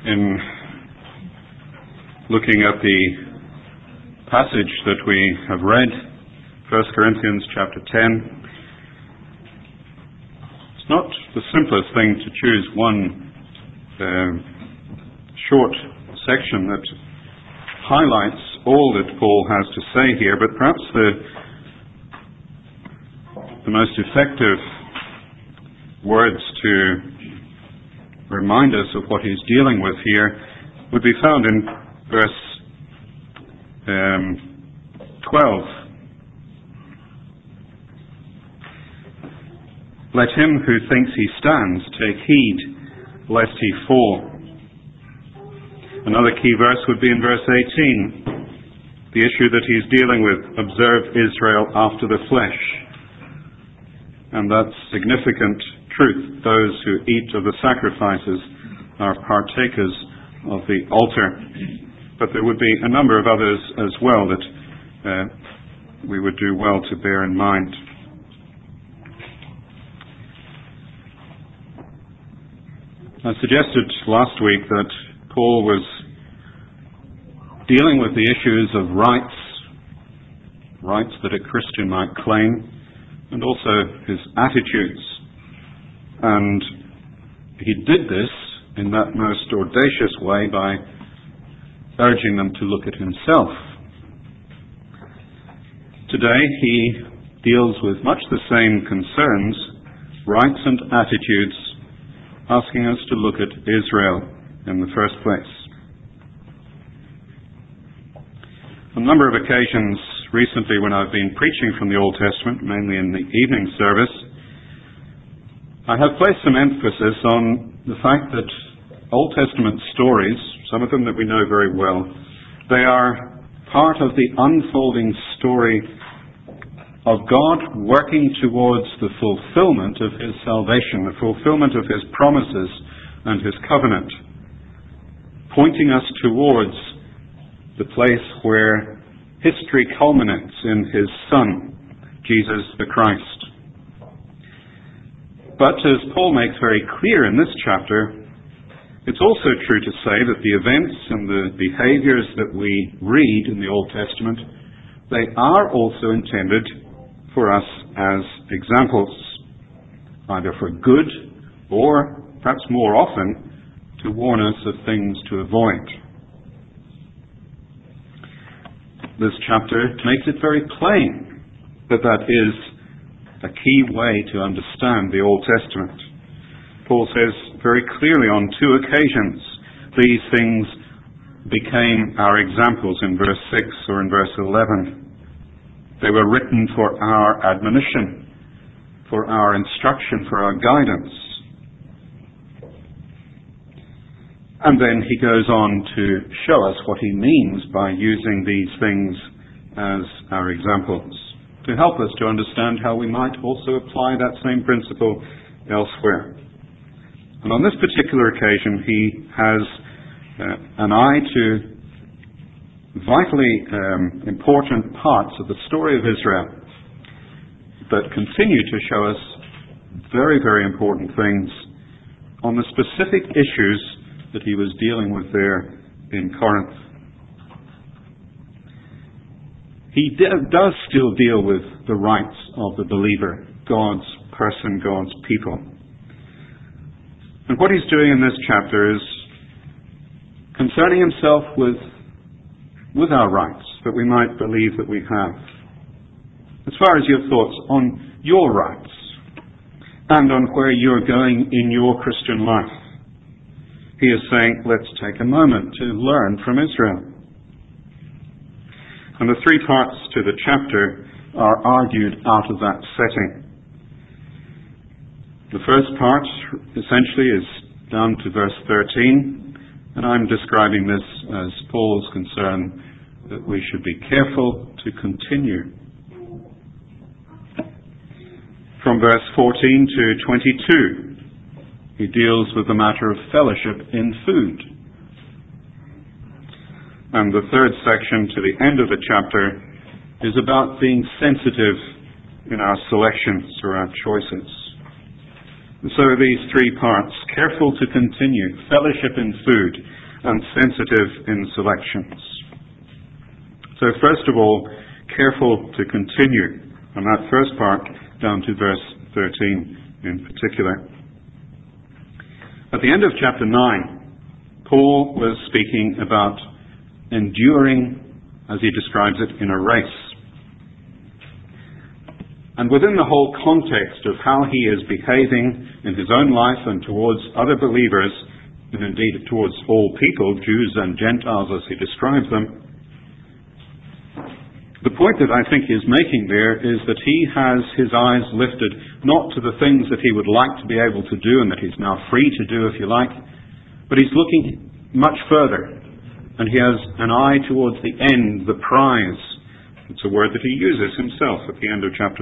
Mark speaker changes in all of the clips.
Speaker 1: In looking at the passage that we have read, 1 Corinthians chapter 10, it's not the simplest thing to choose one short section that highlights all that Paul has to say here, but perhaps the most effective words to remind us of what he's dealing with here would be found in verse 12. Let him who thinks he stands take heed lest he fall. Another key verse would be in verse 18, the issue that he's dealing with, observe Israel after the flesh. And that's significant truth. Those who eat of the sacrifices are partakers of the altar. But there would be a number of others as well that we would do well to bear in mind. I suggested last week that Paul was dealing with the issues of rights that a Christian might claim, and also his attitudes. And he did this in that most audacious way by urging them to look at himself. Today he deals with much the same concerns, rights and attitudes, asking us to look at Israel in the first place. On a number of occasions recently when I've been preaching from the Old Testament, mainly in the evening service, I have placed some emphasis on the fact that Old Testament stories, some of them that we know very well, they are part of the unfolding story of God working towards the fulfillment of His salvation, the fulfillment of His promises and His covenant, pointing us towards the place where history culminates in His Son, Jesus the Christ. But as Paul makes very clear in this chapter, it's also true to say that the events and the behaviors that we read in the Old Testament, they are also intended for us as examples, either for good or, perhaps more often, to warn us of things to avoid. This chapter makes it very plain that that is a key way to understand the Old Testament. Paul says very clearly on two occasions these things became our examples in verse 6 or in verse 11. They were written for our admonition, for our instruction, for our guidance. And then he goes on to show us what he means by using these things as our examples, to help us to understand how we might also apply that same principle elsewhere. And on this particular occasion, he has an eye to vitally important parts of the story of Israel that continue to show us very, very important things on the specific issues that he was dealing with there in Corinth. He does still deal with the rights of the believer, God's person, God's people. And what he's doing in this chapter is concerning himself with our rights that we might believe that we have. As far as your thoughts on your rights and on where you're going in your Christian life, he is saying, let's take a moment to learn from Israel. And the three parts to the chapter are argued out of that setting. The first part essentially is down to verse 13, and I'm describing this as Paul's concern that we should be careful to continue. From verse 14 to 22, he deals with the matter of fellowship in food. And the third section to the end of the chapter is about being sensitive in our selections or our choices. So these three parts: careful to continue, fellowship in food, and sensitive in selections. So first of all, careful to continue. And that first part down to verse 13 in particular. At the end of chapter 9, Paul was speaking about enduring, as he describes it, in a race. And within the whole context of how he is behaving in his own life and towards other believers, and indeed towards all people, Jews and Gentiles as he describes them, the point that I think he is making there is that he has his eyes lifted not to the things that he would like to be able to do and that he's now free to do, if you like, but he's looking much further, and he has an eye towards the end, the prize. It's a word that he uses himself at the end of chapter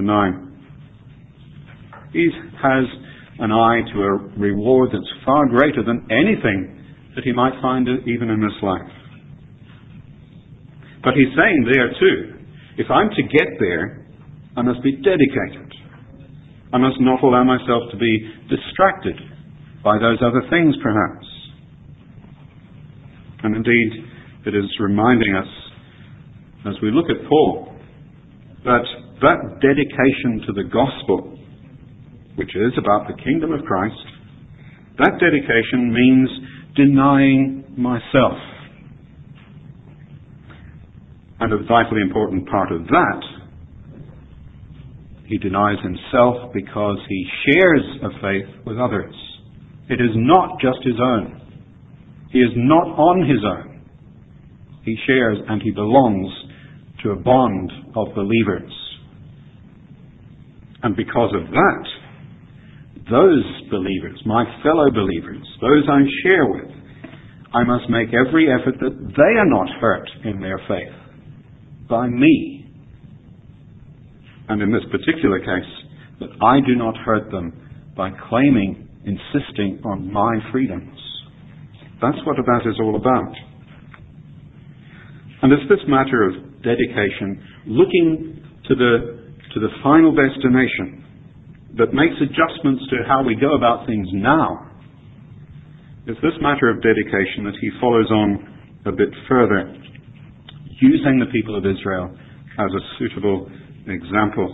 Speaker 1: 9. He has an eye to a reward that's far greater than anything that he might find even in this life. But he's saying there too, if I'm to get there, I must be dedicated. I must not allow myself to be distracted by those other things, perhaps. And indeed, it is reminding us, as we look at Paul, that that dedication to the gospel, which is about the kingdom of Christ, that dedication means denying myself. And a vitally important part of that, he denies himself because he shares a faith with others. It is not just his own. He is not on his own. He shares and he belongs to a bond of believers. And because of that, those believers, my fellow believers, those I share with, I must make every effort that they are not hurt in their faith by me. And in this particular case, that I do not hurt them by claiming, insisting on my freedoms. That's what that is all about. And it's this matter of dedication, looking to the final destination, that makes adjustments to how we go about things now. It's this matter of dedication that he follows on a bit further, using the people of Israel as a suitable example.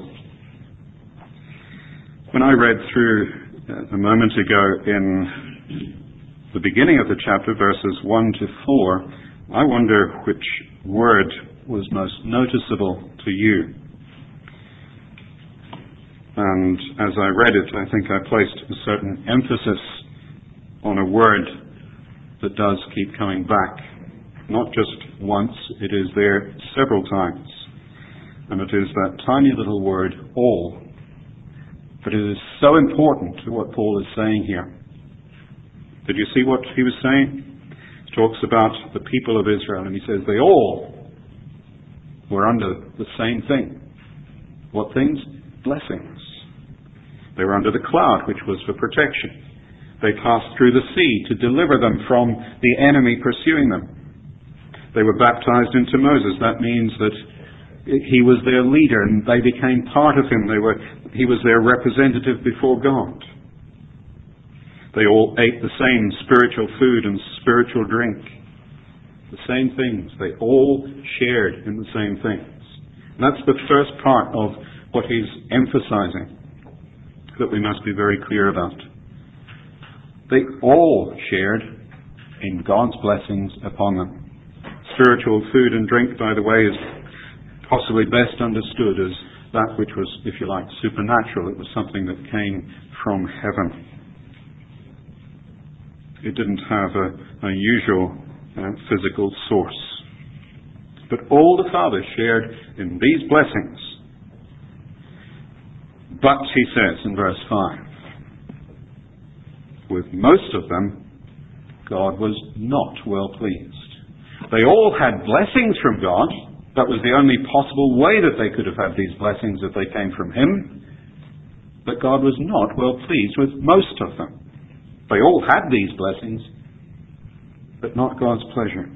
Speaker 1: When I read through a moment ago in the beginning of the chapter, verses 1 to 4, I wonder which word was most noticeable to you. And as I read it, I think I placed a certain emphasis on a word that does keep coming back. Not just once, it is there several times. And it is that tiny little word, all. But it is so important to what Paul is saying here. Did you see what he was saying? He talks about the people of Israel, and he says they all were under the same thing. What things? Blessings. They were under the cloud, which was for protection. They passed through the sea to deliver them from the enemy pursuing them. They were baptized into Moses. That means that he was their leader and they became part of him. He was their representative before God. They all ate the same spiritual food and spiritual drink. The same things. They all shared in the same things. And that's the first part of what he's emphasizing, that we must be very clear about. They all shared in God's blessings upon them. Spiritual food and drink, by the way, is possibly best understood as that which was, if you like, supernatural. It was something that came from heaven. It didn't have a usual physical source. But all the fathers shared in these blessings. But, he says in verse 5, with most of them, God was not well pleased. They all had blessings from God. That was the only possible way that they could have had these blessings if they came from Him. But God was not well pleased with most of them. They all had these blessings, but not God's pleasure.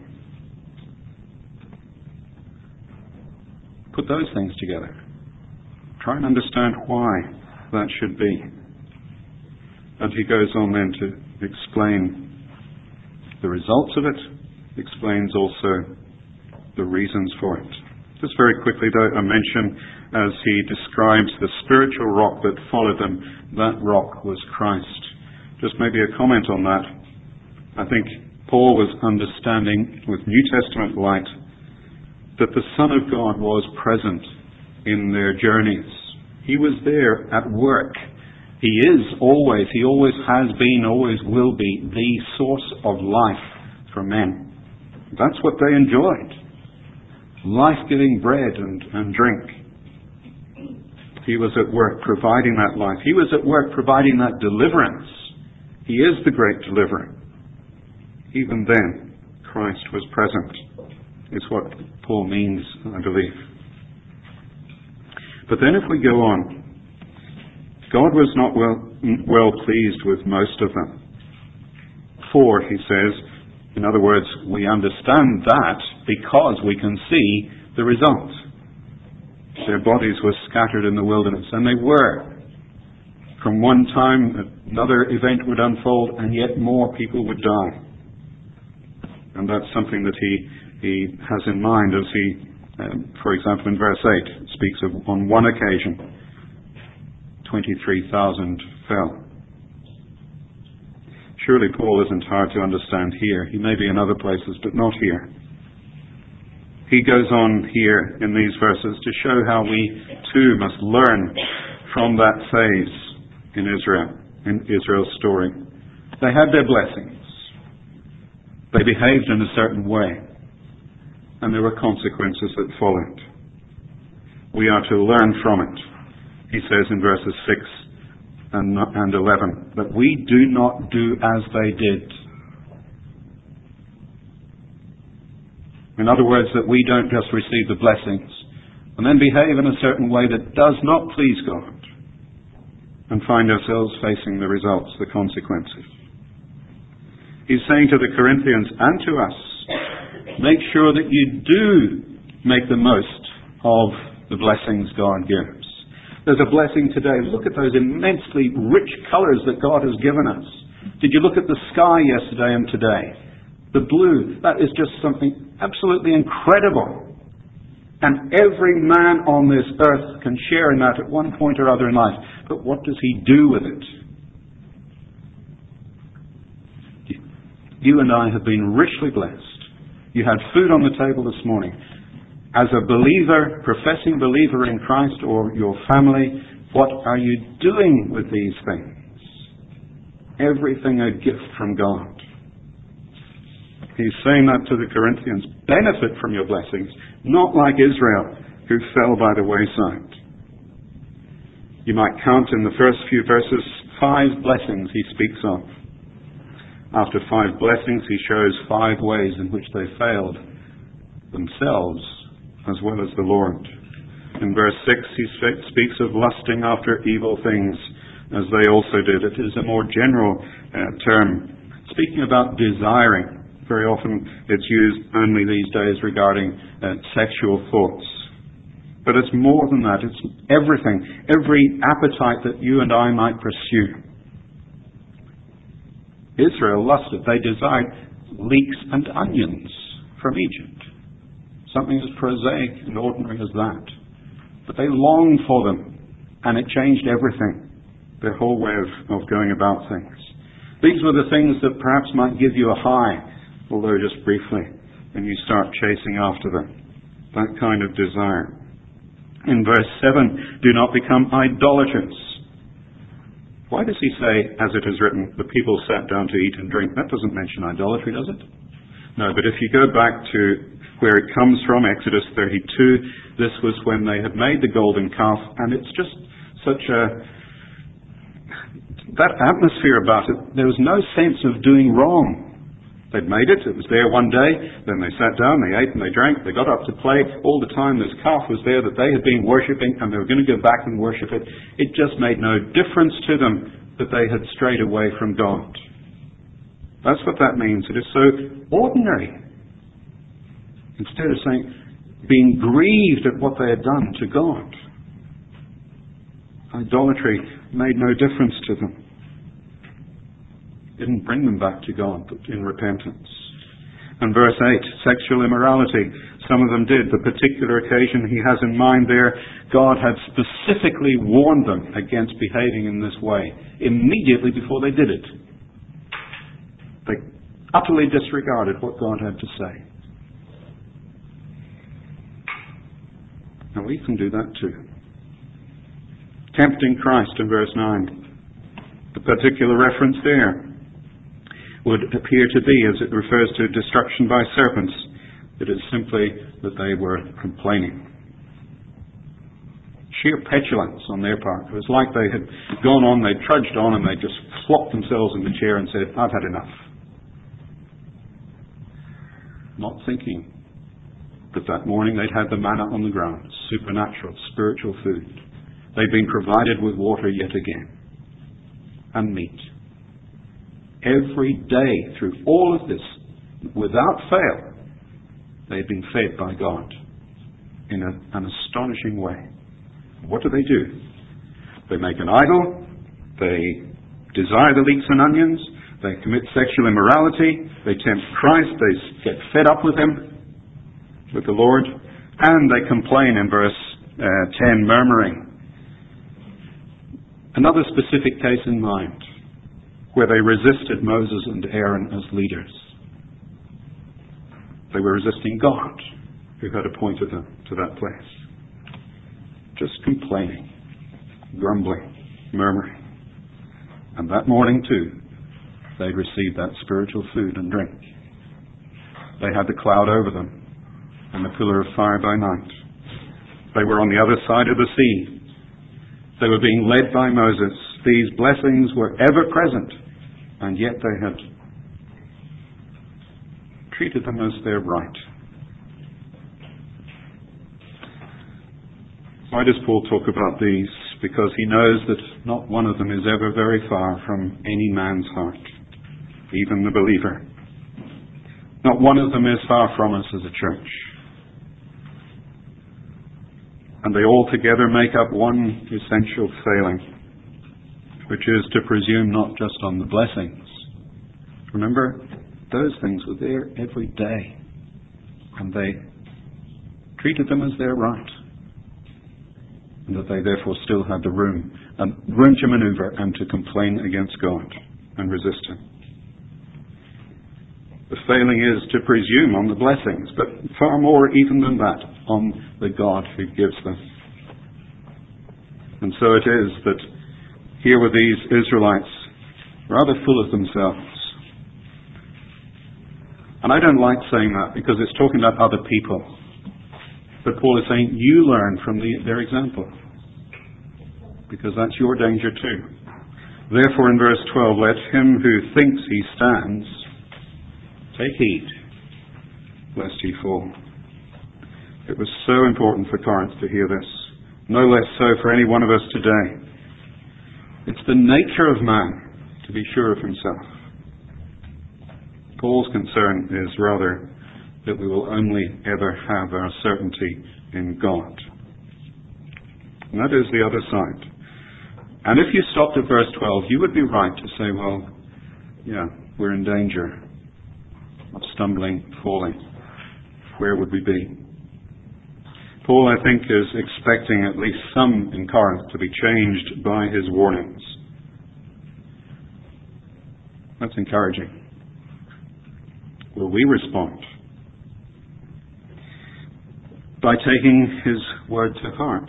Speaker 1: Put those things together. Try and understand why that should be. And he goes on then to explain the results of it, explains also the reasons for it. Just very quickly, though, a mention as he describes the spiritual rock that followed them. That rock was Christ. Just maybe a comment on that. I think Paul was understanding with New Testament light that the Son of God was present in their journeys. He was there at work. He always has been, always will be, the source of life for men. That's what they enjoyed. Life-giving bread and drink. He was at work providing that life. He was at work providing that deliverance. He is the great deliverer. Even then, Christ was present, is what Paul means, I believe. But then if we go on, God was not well pleased with most of them. For, he says, in other words, we understand that because we can see the result. Their bodies were scattered in the wilderness, and they were. From one time, another event would unfold, and yet more people would die. And that's something that he has in mind as he, for example, in verse 8, speaks of on one occasion, 23,000 fell. Surely Paul isn't hard to understand here. He may be in other places, but not here. He goes on here in these verses to show how we too must learn from that phase in Israel's story. They had their blessings. They behaved in a certain way, and there were consequences that followed. We are to learn from it. He says in verses 6 and 11, that we do not do as they did. In other words, that we don't just receive the blessings and then behave in a certain way that does not please God and find ourselves facing the results, the consequences. He's saying to the Corinthians and to us, make sure that you do make the most of the blessings God gives. There's a blessing today. Look at those immensely rich colors that God has given us. Did you look at the sky yesterday and today? The blue, that is just something absolutely incredible. And every man on this earth can share in that at one point or other in life. But what does he do with it? You and I have been richly blessed. You had food on the table this morning. As a believer, professing believer in Christ or your family, what are you doing with these things? Everything a gift from God. He's saying that to the Corinthians. Benefit from your blessings, not like Israel, who fell by the wayside. You might count in the first few verses 5 blessings he speaks of. After 5 blessings, he shows 5 ways in which they failed themselves as well as the Lord. In verse 6, he speaks of lusting after evil things, as they also did. It is a more general term, speaking about desiring. Very often it's used only these days regarding sexual thoughts. But it's more than that. It's everything, every appetite that you and I might pursue. Israel lusted. They desired leeks and onions from Egypt. Something as prosaic and ordinary as that. But they longed for them, and it changed everything, their whole way of going about things. These were the things that perhaps might give you a high, although just briefly, and you start chasing after them. That kind of desire. In verse 7, do not become idolaters. Why does he say, as it is written, the people sat down to eat and drink? That doesn't mention idolatry, does it? No, but if you go back to where it comes from, Exodus 32, this was when they had made the golden calf, and it's just such that atmosphere about it. There was no sense of doing wrong. They'd made it was there one day, then they sat down, they ate and they drank, they got up to play. All the time this calf was there that they had been worshipping, and they were going to go back and worship it. It just made no difference to them that they had strayed away from God. That's what that means. It is so ordinary. Instead of saying, being grieved at what they had done to God. Idolatry made no difference to them. didn't bring them back to God, but in repentance. And verse 8, sexual immorality. Some of them did. The particular occasion he has in mind there, God had specifically warned them against behaving in this way immediately before they did it. They utterly disregarded what God had to say. And we can do that too. Tempting Christ in verse 9. The particular reference there would appear to be, as it refers to destruction by serpents, it is simply that they were complaining. Sheer petulance on their part. It was like they had gone on, they trudged on, and they just flopped themselves in the chair and said, I've had enough. Not thinking that morning they'd had the manna on the ground, supernatural, spiritual food. They'd been provided with water yet again, and meat. Every day through all of this, without fail, they had been fed by God in an astonishing way. What do? They make an idol, they desire the leeks and onions, they commit sexual immorality, they tempt Christ, they get fed up with Him, with the Lord, and they complain in verse 10, murmuring. Another specific case in mind, where they resisted Moses and Aaron as leaders. They were resisting God, who had appointed them to that place. Just complaining, grumbling, murmuring. And that morning too, they'd received that spiritual food and drink. They had the cloud over them and the pillar of fire by night. They were on the other side of the sea. They were being led by Moses. These blessings were ever present, and yet they had treated them as their right. Why does Paul talk about these? Because he knows that not one of them is ever very far from any man's heart, even the believer. Not one of them is far from us as a church. And they all together make up one essential failing, which is to presume not just on the blessings. Remember, those things were there every day, and they treated them as their right, and that they therefore still had the room to maneuver and to complain against God and resist Him. The failing is to presume on the blessings, but far more even than that, on the God who gives them. And so it is that here were these Israelites, rather full of themselves. And I don't like saying that because it's talking about other people. But Paul is saying, you learn from their example, because that's your danger too. Therefore in verse 12, let him who thinks he stands take heed, lest he fall. It was so important for Corinth to hear this. No less so for any one of us today. It's the nature of man to be sure of himself. Paul's concern is rather that we will only ever have our certainty in God. And that is the other side. And if you stopped at verse 12, you would be right to say, well, yeah, we're in danger of stumbling, falling. Where would we be? Paul, I think, is expecting at least some in Corinth to be changed by his warnings. That's encouraging. Will we respond? By taking his word to heart.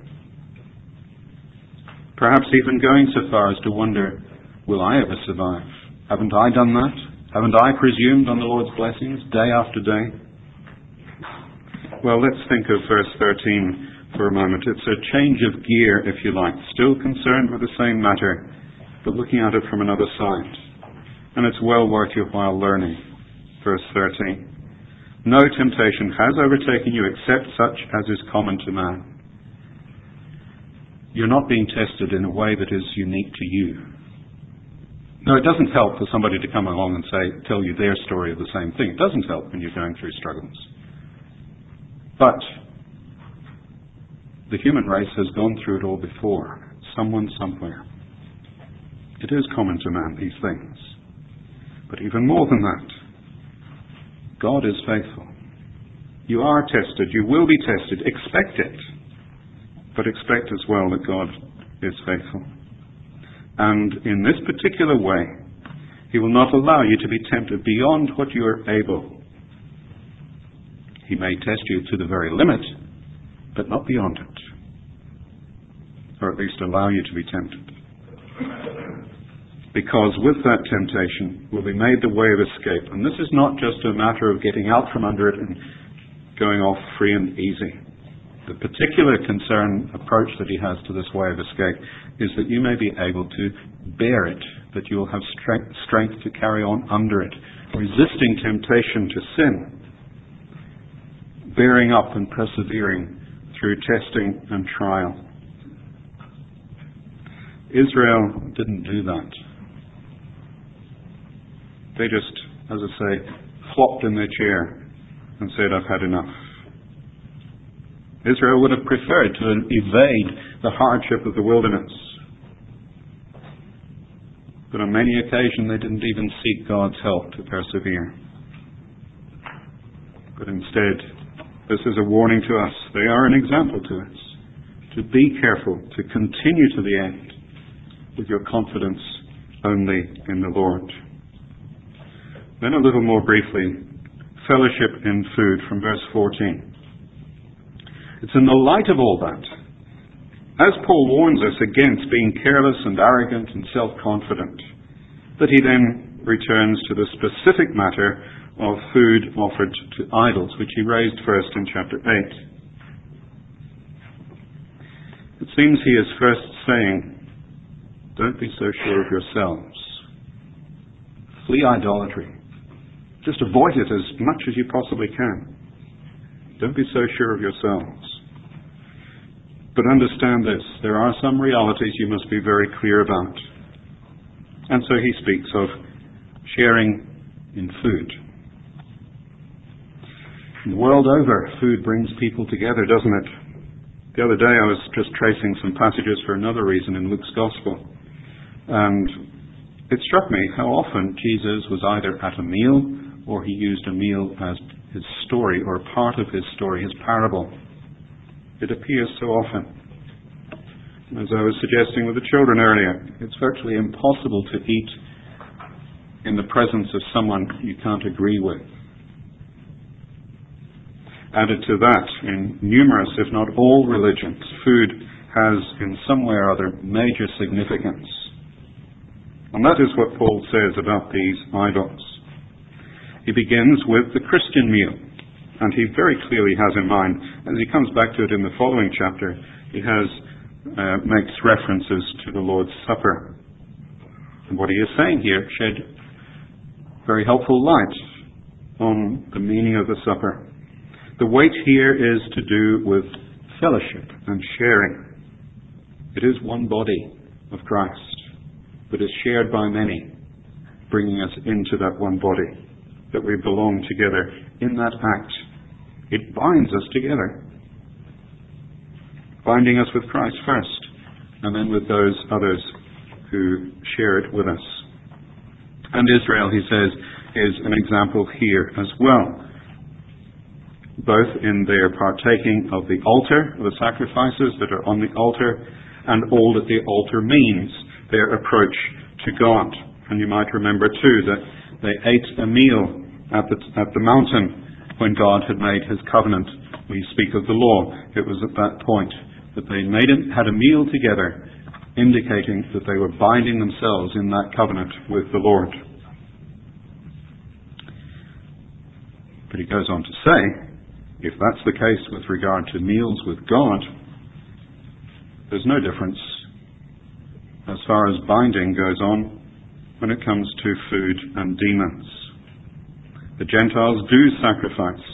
Speaker 1: Perhaps even going so far as to wonder, will I ever survive? Haven't I done that? Haven't I presumed on the Lord's blessings day after day? Well, let's think of verse 13 for a moment. It's a change of gear, if you like, still concerned with the same matter, but looking at it from another side. And it's well worth your while learning. Verse 13. No temptation has overtaken you except such as is common to man. You're not being tested in a way that is unique to you. No, it doesn't help for somebody to come along and tell you their story of the same thing. It doesn't help when you're going through struggles. But the human race has gone through it all before. Someone, somewhere. It is common to man, these things. But even more than that, God is faithful. You are tested. You will be tested. Expect it. But expect as well that God is faithful. And in this particular way, He will not allow you to be tempted beyond what you are able. He may test you to the very limit, but not beyond it. Or at least allow you to be tempted. Because with that temptation will be made the way of escape. And this is not just a matter of getting out from under it and going off free and easy. The particular approach that He has to this way of escape is that you may be able to bear it, that you will have strength to carry on under it, resisting temptation to sin, bearing up and persevering through testing and trial. Israel didn't do that. They just, as I say, flopped in their chair and said, I've had enough. Israel would have preferred to evade the hardship of the wilderness. But on many occasions they didn't even seek God's help to persevere. But instead, this is a warning to us. They are an example to us. To be careful, to continue to the end with your confidence only in the Lord. Then a little more briefly, fellowship in food from verse 14. It's in the light of all that, as Paul warns us against being careless and arrogant and self-confident, that he then returns to the specific matter of food offered to idols, which he raised first in chapter 8. It seems he is first saying, don't be so sure of yourselves. Flee idolatry. Just avoid it as much as you possibly can. Don't be so sure of yourselves. But understand this, there are some realities you must be very clear about. And so he speaks of sharing in food. The world over, food brings people together, doesn't it? The other day I was just tracing some passages for another reason in Luke's Gospel. And it struck me how often Jesus was either at a meal or he used a meal as his story or part of his story, his parable. It appears so often. As I was suggesting with the children earlier, it's virtually impossible to eat in the presence of someone you can't agree with. Added to that, in numerous, if not all religions, food has in some way or other major significance. And that is what Paul says about these idols. He begins with the Christian meal, and he very clearly has in mind, as he comes back to it in the following chapter, he makes references to the Lord's Supper. And what he is saying here shed very helpful light on the meaning of the supper. The weight here is to do with fellowship and sharing. It is one body of Christ, but is shared by many, bringing us into that one body, that we belong together in that act. It binds us together, binding us with Christ first, and then with those others who share it with us. And Israel, he says, is an example here as well, both in their partaking of the altar, of the sacrifices that are on the altar, and all that the altar means, their approach to God. And you might remember too that they ate a meal at the mountain when God had made his covenant. We speak of the law. It was at that point that they had a meal together, indicating that they were binding themselves in that covenant with the Lord. But he goes on to say, if that's the case with regard to meals with God, there's no difference as far as binding goes on when it comes to food and demons. The Gentiles do sacrifice.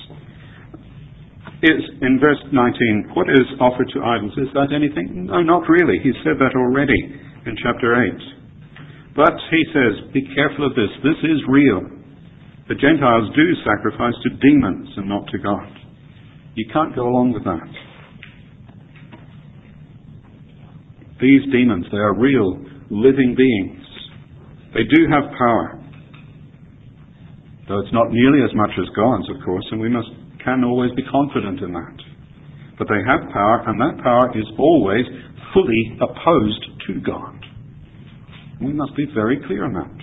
Speaker 1: In verse 19, what is offered to idols? Is that anything? No, not really. He said that already in chapter 8. But he says, be careful of this. This is real. The Gentiles do sacrifice to demons and not to God. You can't go along with that. These demons, they are real, living beings. They do have power. Though it's not nearly as much as God's, of course, and we can always be confident in that. But they have power, and that power is always fully opposed to God. We must be very clear on that.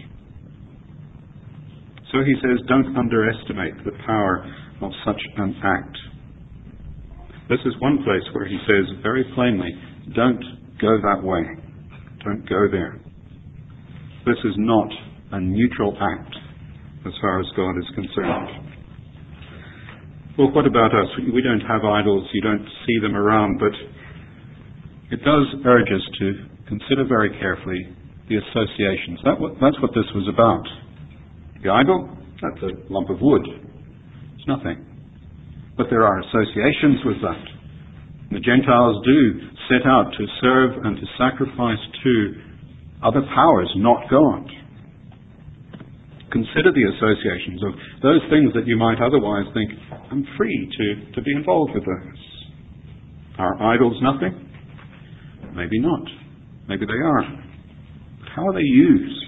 Speaker 1: So he says, don't underestimate the power of such an act. This is one place where he says very plainly, don't go that way. Don't go there. This is not a neutral act as far as God is concerned. Well, what about us? We don't have idols. You don't see them around, but it does urge us to consider very carefully the associations. That's what this was about. The idol, that's a lump of wood. It's nothing. But there are associations with that. The Gentiles do set out to serve and to sacrifice to other powers, not God. Consider the associations of those things that you might otherwise think, I'm free to be involved with those. Are idols nothing? Maybe not. Maybe they are. But how are they used?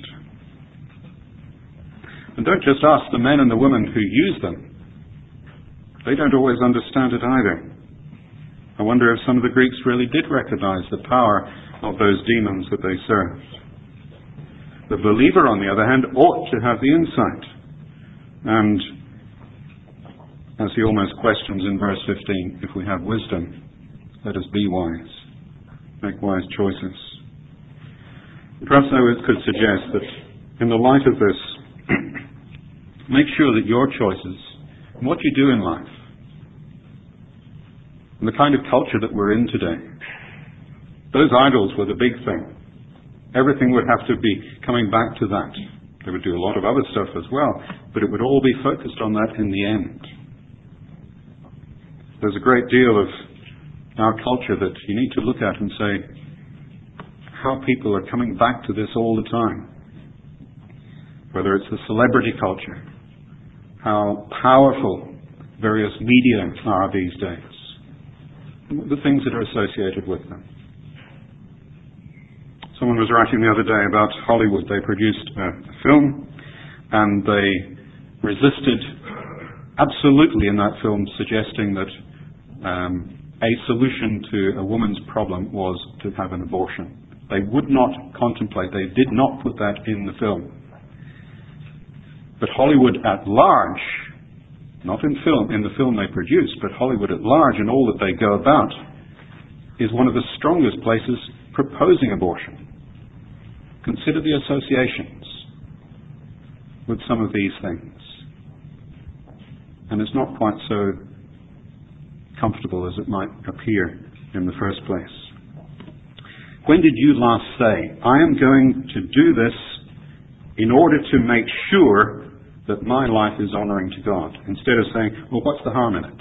Speaker 1: And don't just ask the men and the women who use them. They don't always understand it either. I wonder if some of the Greeks really did recognize the power of those demons that they served. The believer, on the other hand, ought to have the insight. And as he almost questions in verse 15, if we have wisdom, let us be wise. Make wise choices. Perhaps I could suggest that in the light of this, make sure that your choices, and what you do in life, and the kind of culture that we're in today, those idols were the big thing. Everything would have to be coming back to that. They would do a lot of other stuff as well, but it would all be focused on that in the end. There's a great deal of our culture that you need to look at and say how people are coming back to this all the time. Whether it's the celebrity culture, how powerful various media are these days, the things that are associated with them. Someone was writing the other day about Hollywood. They produced a film and they resisted absolutely in that film suggesting that a solution to a woman's problem was to have an abortion. They would not contemplate, they did not put that in the film. But Hollywood at large, not in the film they produce, but Hollywood at large and all that they go about, is one of the strongest places proposing abortion. Consider the associations with some of these things. And it's not quite so comfortable as it might appear in the first place. When did you last say, I am going to do this in order to make sure that my life is honoring to God, instead of saying, well, what's the harm in it?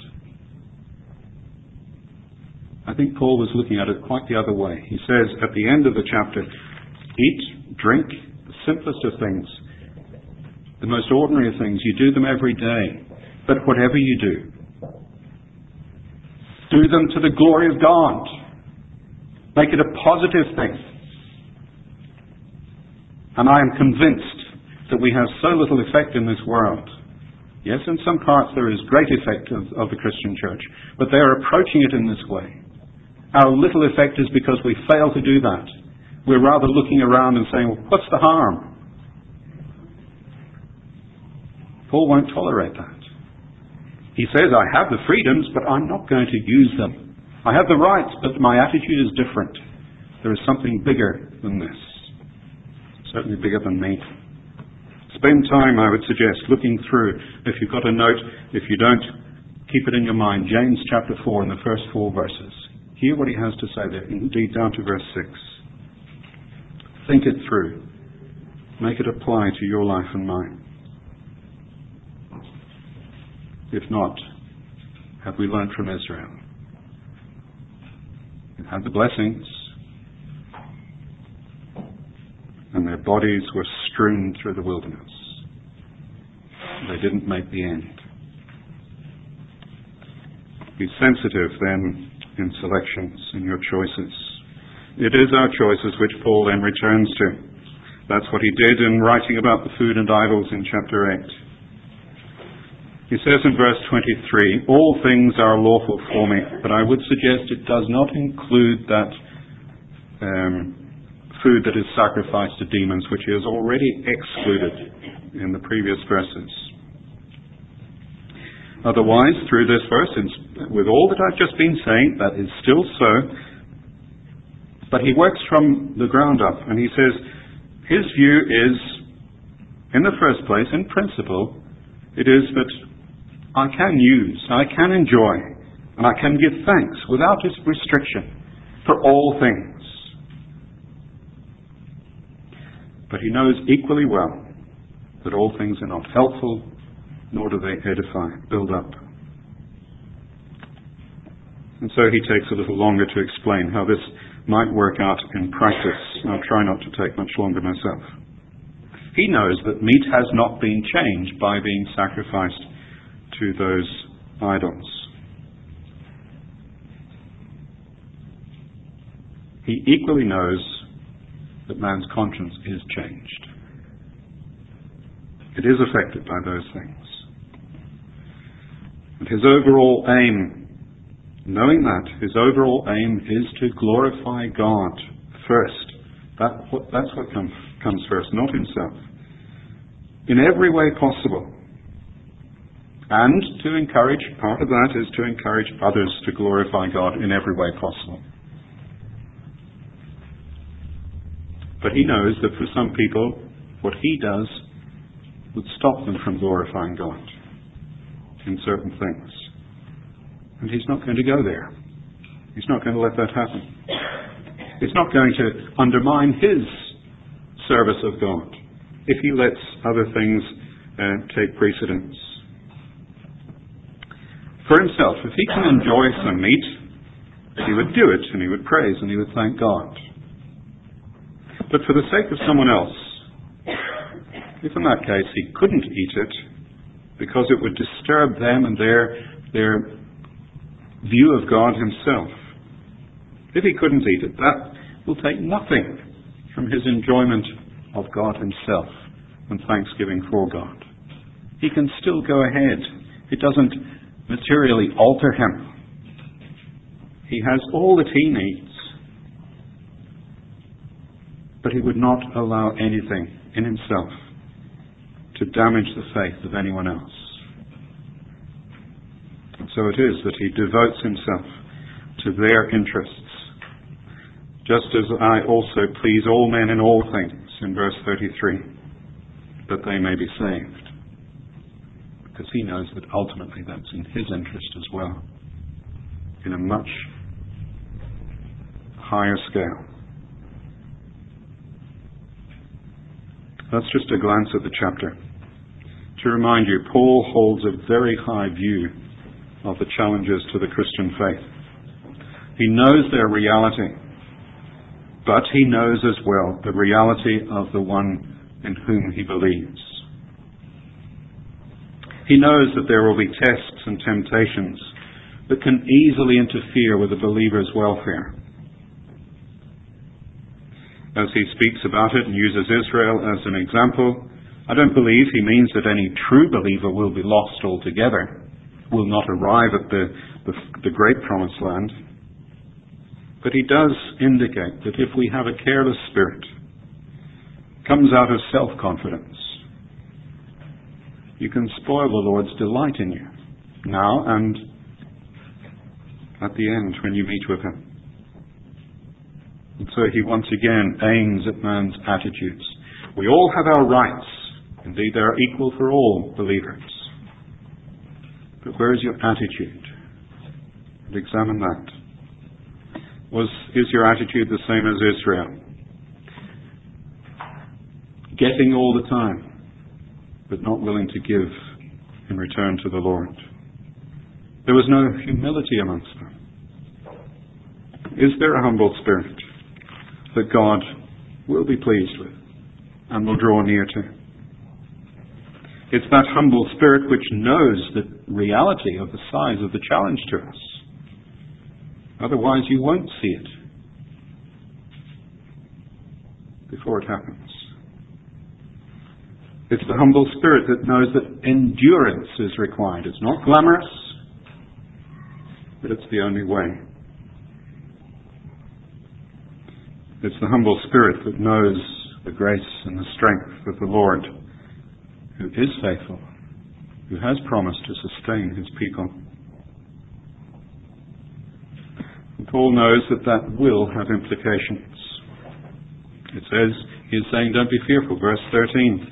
Speaker 1: I think Paul was looking at it quite the other way. He says at the end of the chapter, eat, drink, the simplest of things, the most ordinary of things. You do them every day. But whatever you do them to the glory of God. Make it a positive thing. And I am convinced that we have so little effect in this world. Yes, in some parts there is great effect of the Christian church, but they are approaching it in this way. Our little effect is because we fail to do that. We're rather looking around and saying, well, what's the harm? Paul won't tolerate that. He says, I have the freedoms, but I'm not going to use them. I have the rights, but my attitude is different. There is something bigger than this. Certainly bigger than me. Spend time, I would suggest, looking through. If you've got a note, if you don't, keep it in your mind. James chapter 4 and the first 4 verses. Hear what he has to say there, indeed down to verse 6. Think it through. Make it apply to your life and mine. If not, have we learned from Israel? They had the blessings, and their bodies were strewn through the wilderness. They didn't make the end. Be sensitive then in selections, in your choices. It is our choices which Paul then returns to. That's what he did in writing about the food and idols in chapter 8. He says in verse 23, all things are lawful for me, but I would suggest it does not include that food that is sacrificed to demons, which he has already excluded in the previous verses. Otherwise, through this verse, with all that I've just been saying, that is still so. But he works from the ground up, and he says his view is, in the first place, in principle, it is that I can enjoy, and I can give thanks without restriction for all things. But he knows equally well that all things are not helpful, nor do they edify, build up. And so he takes a little longer to explain how this might work out in practice. I'll try not to take much longer myself. He knows that meat has not been changed by being sacrificed to those idols. He equally knows that man's conscience is changed. It is affected by those things. And his overall aim, knowing that, his overall aim is to glorify God first. That's what comes first, not himself. In every way possible. And to encourage, part of that is to encourage others to glorify God in every way possible. But he knows that for some people, what he does would stop them from glorifying God in certain things. And he's not going to go there. He's not going to let that happen. He's not going to undermine his service of God if he lets other things take precedence. For himself, if he can enjoy some meat, he would do it, and he would praise, and he would thank God. But for the sake of someone else, if in that case he couldn't eat it, because it would disturb them and their view of God himself, if he couldn't eat it, that will take nothing from his enjoyment of God himself and thanksgiving for God. He can still go ahead. It doesn't materially alter him. He has all that he needs. But he would not allow anything in himself to damage the faith of anyone else. And so it is that he devotes himself to their interests, just as I also please all men in all things, in verse 33, that they may be saved. Because he knows that ultimately that's in his interest as well, in a much higher scale. That's just a glance at the chapter. To remind you, Paul holds a very high view of the challenges to the Christian faith. He knows their reality, but he knows as well the reality of the one in whom he believes. He knows that there will be tests and temptations that can easily interfere with a believer's welfare. As he speaks about it and uses Israel as an example, I don't believe he means that any true believer will be lost altogether, will not arrive at the great promised land. But he does indicate that if we have a careless spirit, comes out of self-confidence, you can spoil the Lord's delight in you, now and at the end when you meet with him. And so he once again aims at man's attitudes. We all have our rights. Indeed, they are equal for all believers. But where is your attitude? And examine that. Is your attitude the same as Israel? Getting all the time, but not willing to give in return to the Lord. There was no humility amongst them. Is there a humble spirit that God will be pleased with and will draw near to? It's that humble spirit which knows the reality of the size of the challenge to us. Otherwise you won't see it before it happens. It's the humble spirit that knows that endurance is required. It's not glamorous, but it's the only way. It's the humble spirit that knows the grace and the strength of the Lord, who is faithful, who has promised to sustain his people. And Paul knows that that will have implications. It says, he's saying, don't be fearful. Verse 13.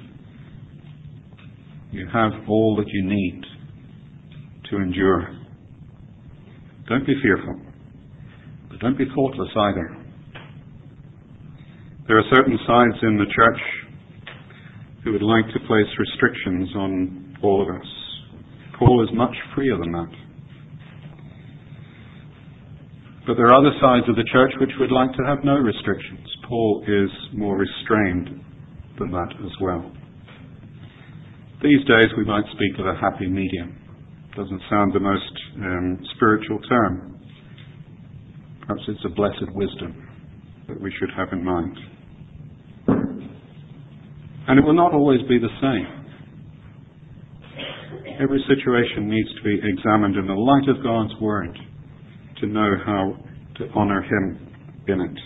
Speaker 1: You have all that you need to endure. Don't be fearful, but don't be thoughtless either. There are certain sides in the church who would like to place restrictions on all of us. Paul is much freer than that. But there are other sides of the church which would like to have no restrictions. Paul is more restrained than that as well. These days we might speak of a happy medium. Doesn't sound the most spiritual term. Perhaps it's a blessed wisdom that we should have in mind. And it will not always be the same. Every situation needs to be examined in the light of God's Word to know how to honour Him in it.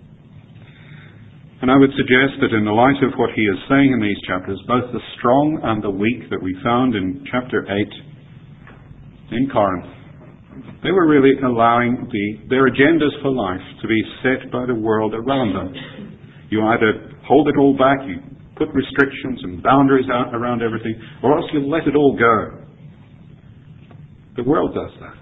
Speaker 1: And I would suggest that in the light of what he is saying in these chapters, both the strong and the weak that we found in chapter 8 in Corinth, they were really allowing their agendas for life to be set by the world around them. You either hold it all back, you put restrictions and boundaries out around everything, or else you let it all go. The world does that.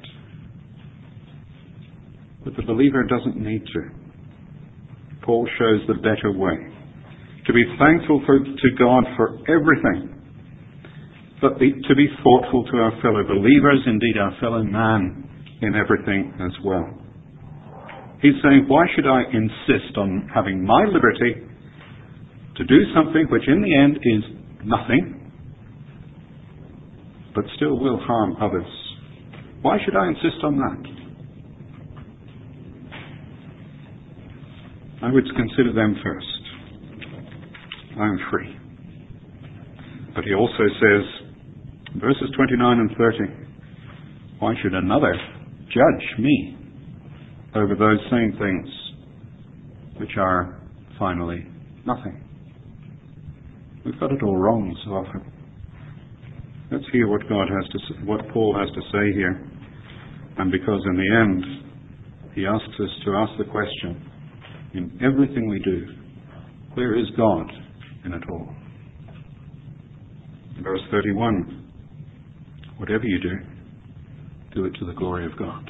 Speaker 1: But the believer doesn't need to. Paul shows the better way. To be thankful to God for everything, but to be thoughtful to our fellow believers, indeed our fellow man, in everything as well. He's saying, why should I insist on having my liberty to do something which in the end is nothing, but still will harm others? Why should I insist on that? I would consider them first. I am free. But he also says, verses 29 and 30, why should another judge me over those same things which are finally nothing? We've got it all wrong so often. Let's hear what God has to say, what Paul has to say here. And because in the end, he asks us to ask the question, in everything we do, where is God in it all? Verse 31, whatever you do it to the glory of God.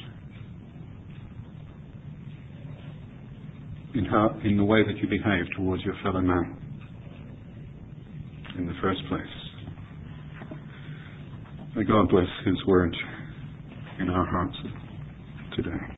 Speaker 1: In the way that you behave towards your fellow man, in the first place. May God bless His word in our hearts today.